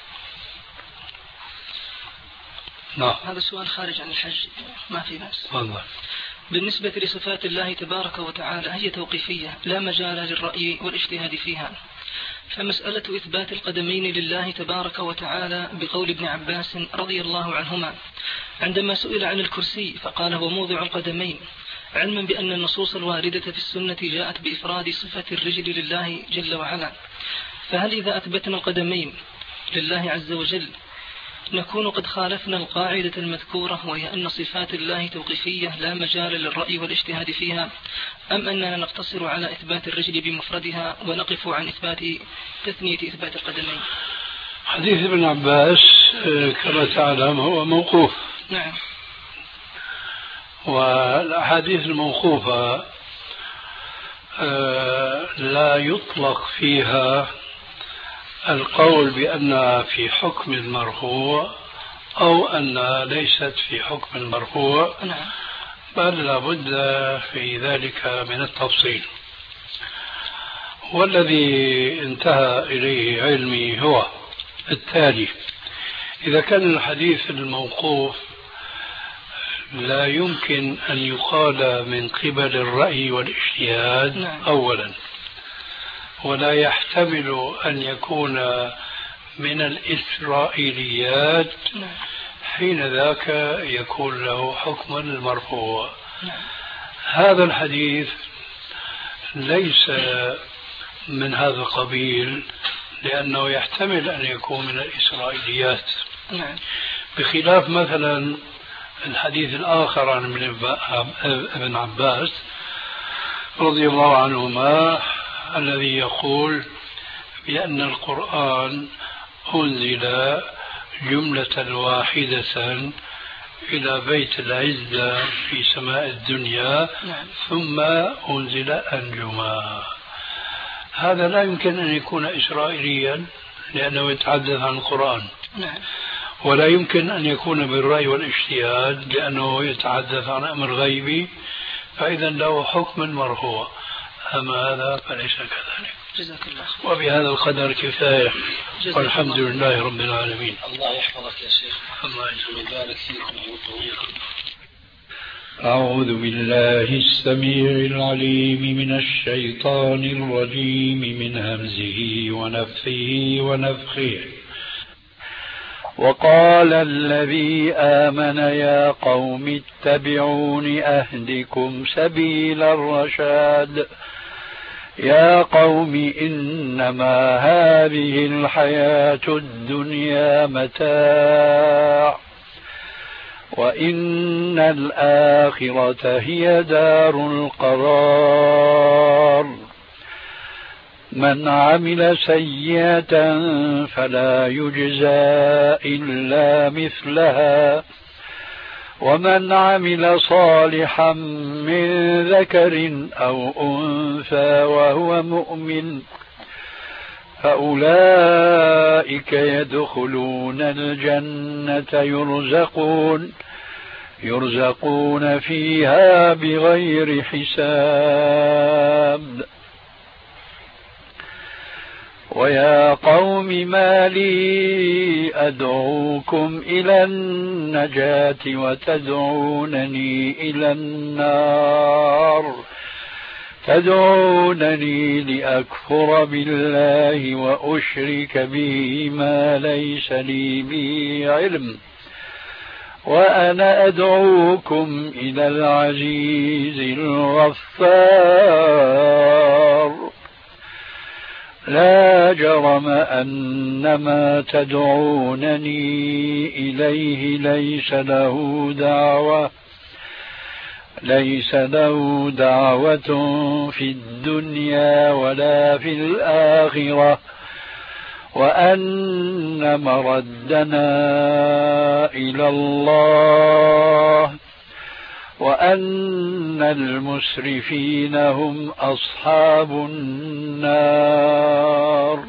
نعم. هذا السؤال خارج عن الحج ما في بأس. والله. بالنسبة لصفات الله تبارك وتعالى هي توقيفية لا مجال للرأي والاجتهاد فيها، فمسألة إثبات القدمين لله تبارك وتعالى بقول ابن عباس رضي الله عنهما عندما سئل عن الكرسي فقال هو موضع القدمين، علما بأن النصوص الواردة في السنة جاءت بإفراد صفة الرجل لله جل وعلا، فهل إذا أثبتنا القدمين لله عز وجل نكون قد خالفنا القاعدة المذكورة وهي أن صفات الله توقيفية لا مجال للرأي والاجتهاد فيها، أم أننا نقتصر على إثبات الرجل بمفردها ونقف عن إثبات تثنية إثبات القدمين؟ حديث ابن عباس كما تعلم هو موقوف. نعم. والأحاديث الموقوفة لا يطلق فيها القول بأنها في حكم المرفوع أو أنها ليست في حكم المرفوع. نعم. بل لابد في ذلك من التفصيل. والذي انتهى إليه علمي هو التالي: إذا كان الحديث الموقوف لا يمكن أن يقال من قبل الرأي والاجتهاد. نعم. أولا، ولا يحتمل أن يكون من الإسرائيليات. نعم. حين ذاك يكون له حكم المرفوع. هذا الحديث ليس من هذا القبيل، لأنه يحتمل أن يكون من الإسرائيليات، بخلاف مثلا الحديث الآخر عن ابن عباس رضي الله عنهما الذي يقول بأن القرآن أنزل جملة واحدة إلى بيت العزة في سماء الدنيا ثم أنزل أنجما. هذا لا يمكن أن يكون إسرائيليا لأنه يتحدث عن القرآن، ولا يمكن أن يكون بالرأي والاجتهاد لأنه يتحدث عن أمر غيبي، فإذا له حكم مرفوع. أما هذا فليس كذلك. جزاك الله خير. وبهذا القدر كفاية، والحمد لله رب العالمين. الله يحفظك يا شيخ. الله يبارك فيكم. أعوذ بالله السميع العليم من الشيطان الرجيم من همزه ونفثه ونفخه. وقال الذي آمن يا قوم اتبعون أهدكم سبيل الرشاد. يا قوم إنما هذه الحياة الدنيا متاع وإن الآخرة هي دار القرار. من عمل سيئة فلا يجزى إلا مثلها ومن عمل صالحا من ذكر أو أنثى وهو مؤمن فأولئك يدخلون الجنة يرزقون فيها بغير حساب. ويا قوم ما لي أدعوكم إلى النجاة وتدعونني إلى النار، تدعونني لأكفر بالله وأشرك به ما ليس لي به علم، وأنا أدعوكم إلى العزيز الغفار. لا جرم أن ما تدعونني إليه ليس له دعوة في الدنيا ولا في الآخرة، وأن مردنا إلى الله، وأن المسرفين هم أصحاب النار.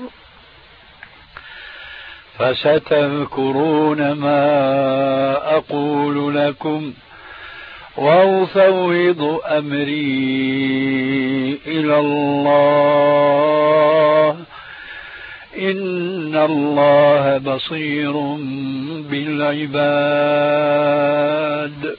فستذكرون ما أقول لكم وأفوض أمري إلى الله، إن الله بصير بالعباد.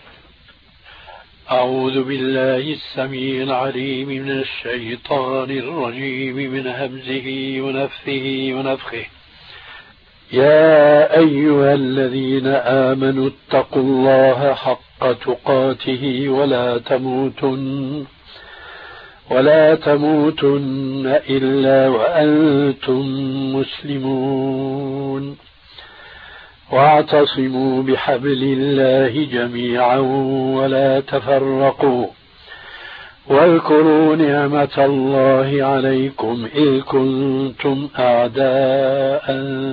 أعوذ بالله السميع العليم من الشيطان الرجيم من همزه ونفثه ونفخه. يا أيها الذين آمنوا اتقوا الله حق تقاته ولا تموتن إلا وأنتم مسلمون، واعتصموا بحبل الله جميعا ولا تفرقوا، واذكروا نعمة الله عليكم إذ كنتم أعداء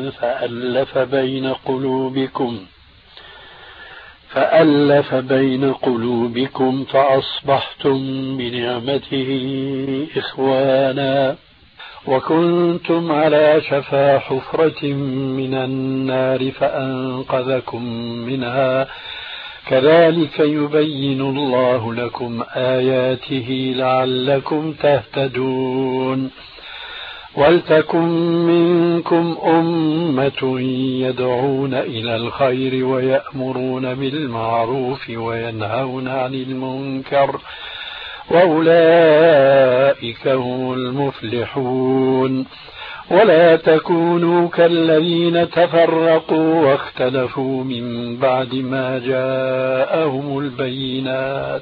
فألف بين قلوبكم فأصبحتم بنعمته إخوانا، وكنتم على شفا حفرة من النار فأنقذكم منها، كذلك يبين الله لكم آياته لعلكم تهتدون. ولتكن منكم أمة يدعون إلى الخير ويأمرون بالمعروف وينهون عن المنكر، وأولئك هم المفلحون. ولا تكونوا كالذين تفرقوا واختلفوا من بعد ما جاءهم البينات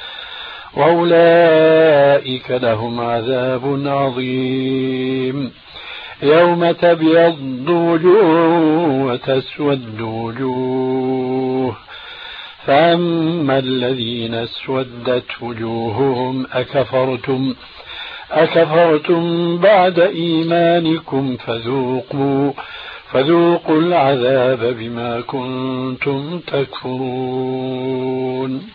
وأولئك لهم عذاب عظيم يوم تبيض وجوه وتسود وجوه فأما الذين اسودت وجوههم أكفرتم بعد إيمانكم فذوقوا العذاب بما كنتم تكفرون.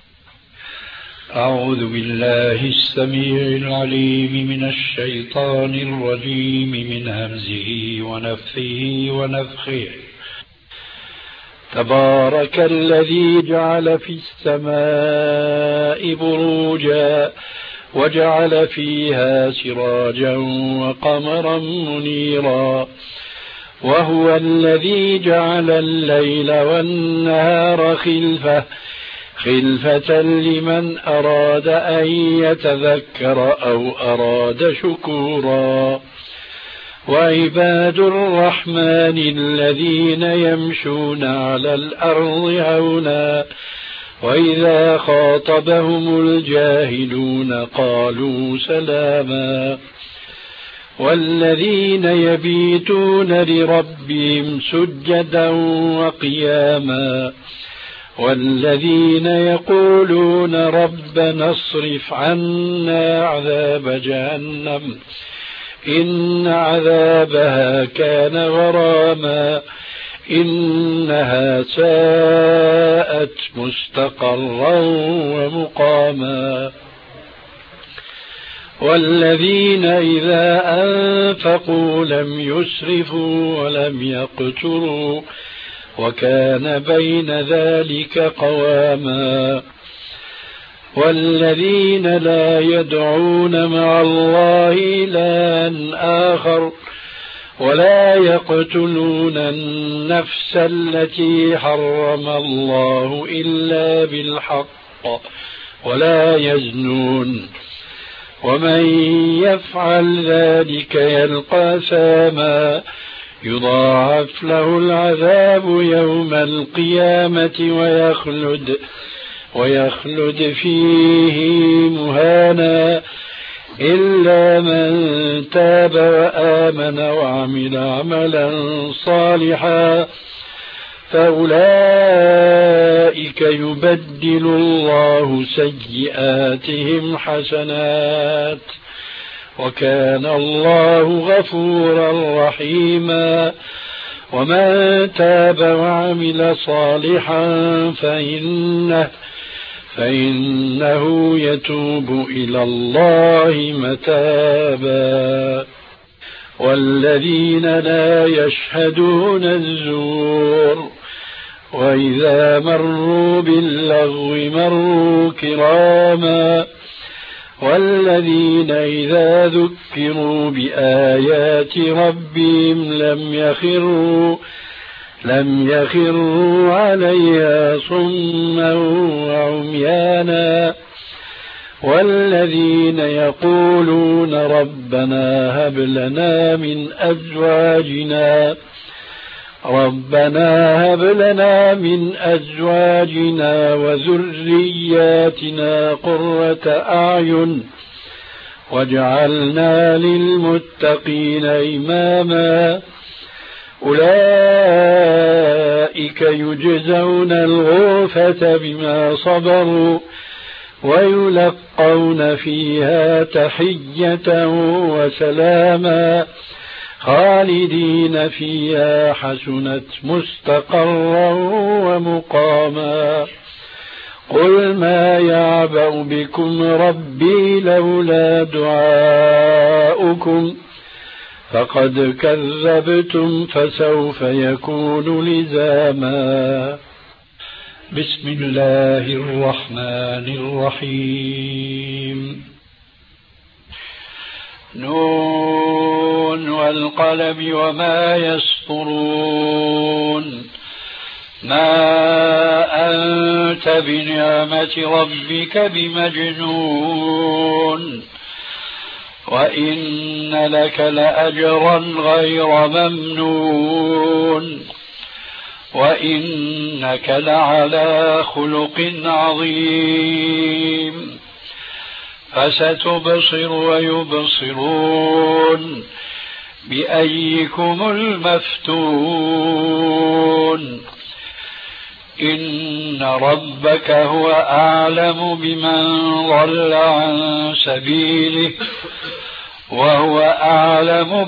أعوذ بالله السميع العليم من الشيطان الرجيم من همزه ونفثه ونفخه. تبارك الذي جعل في السماء بروجا وجعل فيها سراجا وقمرا منيرا وهو الذي جعل الليل والنهار خلفة لمن أراد أن يتذكر أو أراد شكورا. وعباد الرحمن الذين يمشون على الأرض هونا وإذا خاطبهم الجاهلون قالوا سلاما. والذين يبيتون لربهم سجدا وقياما والذين يقولون ربنا اصرف عنا عذاب جهنم إن عذابها كان غراما إنها ساءت مستقرا ومقاما. والذين إذا أنفقوا لم يسرفوا ولم يقتروا وكان بين ذلك قواما. والذين لا يدعون مع الله إلها آخر ولا يقتلون النفس التي حرم الله إلا بالحق ولا يزنون ومن يفعل ذلك يلقى ساما يضاعف له العذاب يوم القيامة ويخلد فيه مهانا إلا من تاب وآمن وعمل عملا صالحا فأولئك يبدل الله سيئاتهم حسنات وكان الله غفورا رحيما. ومن تاب وعمل صالحا فإنه يتوب إلى الله متابا. والذين لا يشهدون الزور وإذا مروا باللغو مروا كراما. والذين إذا ذكروا بآيات ربهم لم يخروا عليها صما وعميانا. والذين يقولون ربنا هب لنا من أزواجنا وذرياتنا قرة أعين واجعلنا للمتقين إماما. أولئك يجزون الغرفة بما صبروا ويلقون فيها تحية وسلاما خالدين فيها حسنت مستقرا ومقاما. قل ما يعبأ بكم ربي لولا دعاؤكم فقد كذبتم فسوف يكون لزاما. بسم الله الرحمن الرحيم. نون والقلم وما يسطرون. ما أنت بنعمة ربك بمجنون. وإن لك لأجرا غير ممنون وإنك لعلى خلق عظيم فستبصر ويبصرون بأيكم المفتون إن ربك هو أعلم بمن ضل عن سبيله وهو أعلم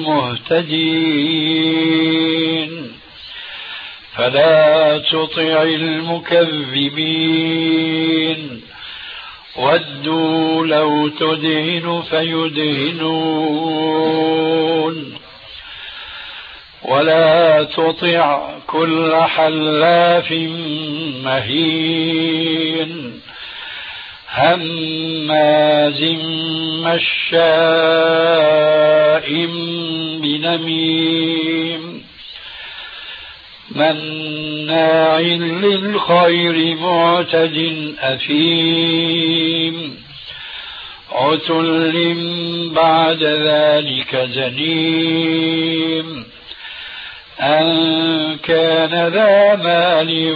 بالمهتدين فلا تطع المكذبين ودوا لو تدهن فيدهنون ولا تطع كل حلاف مهين هماز مشاء بنميم مناع للخير معتد أثيم عتل بعد ذلك زنيم أن كان ذا مال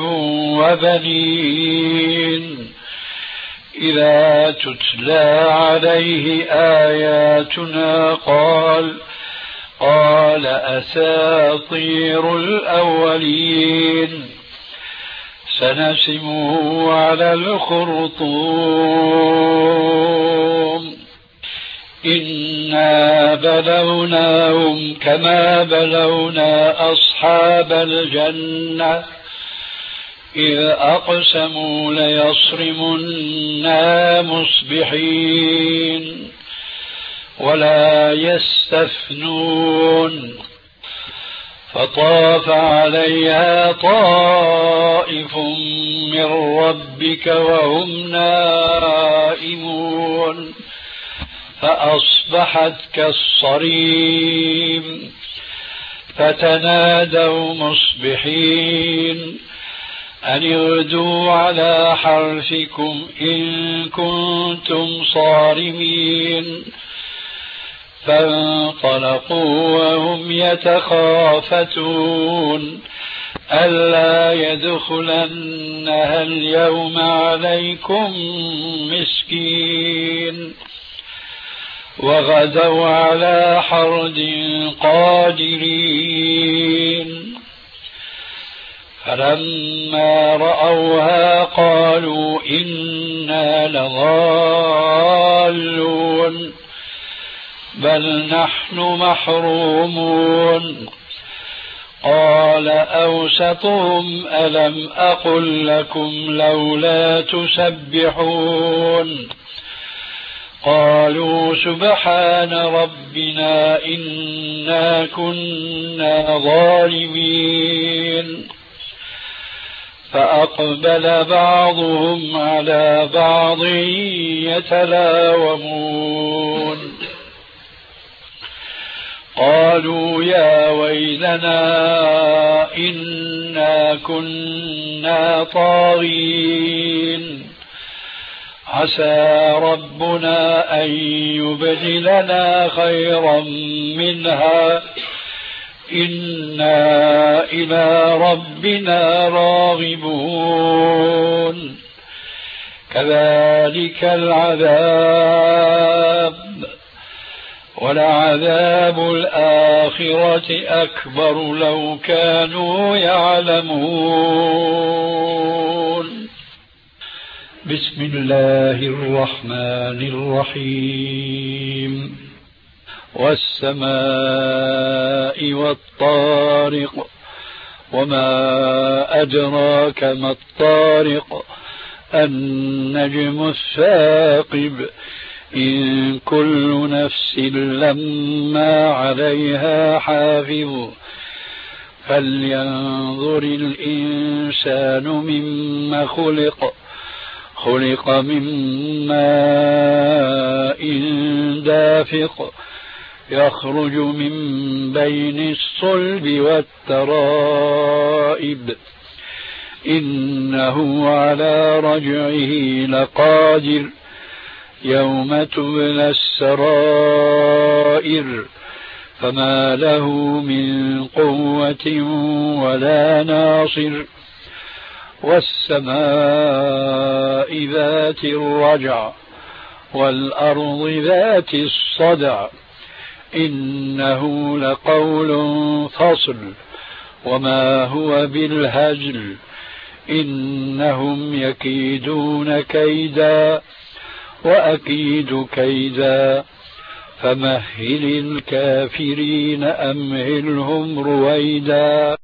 وبنين إذا تتلى عليه آياتنا قال أساطير الأولين سنسمه على الخرطوم إنا بلوناهم كما بلونا أصحاب الجنة إذ أقسموا ليصرمنا مصبحين ولا يستثنون فطاف عليها طائف من ربك وهم نائمون فأصبحت كالصريم فتنادوا مصبحين أن اغدوا على حرثكم إن كنتم صارمين فانطلقوا وهم يتخافتون ألا يدخلنها اليوم عليكم مسكين وغدوا على حرد قادرين فلما رأوها قالوا إنا لضالون بل نحن محرومون قال أوسطهم ألم أقل لكم لولا تسبحون قالوا سبحان ربنا إنا كنا ظالمين فأقبل بعضهم على بعض يتلاومون قالوا يا ويلنا إنا كنا طاغين عسى ربنا أن يبدلنا خيرا منها إنا إلى ربنا راغبون كذلك العذاب ولعذاب الآخرة أكبر لو كانوا يعلمون بسم الله الرحمن الرحيم والسماء والطارق وما أدراك ما الطارق النجم الثاقب إن كل نفس لما عليها حافظ فلينظر الإنسان مما خلق من ماء دافق يخرج من بين الصلب والترائب إنه على رجعه لقادر يوم تبلى السرائر فما له من قوة ولا ناصر والسماء ذات الرجع والأرض ذات الصدع إنه لقول فصل وما هو بالهزل إنهم يكيدون كيدا وأكيد كيدا فمهل الكافرين أمهلهم رويدا.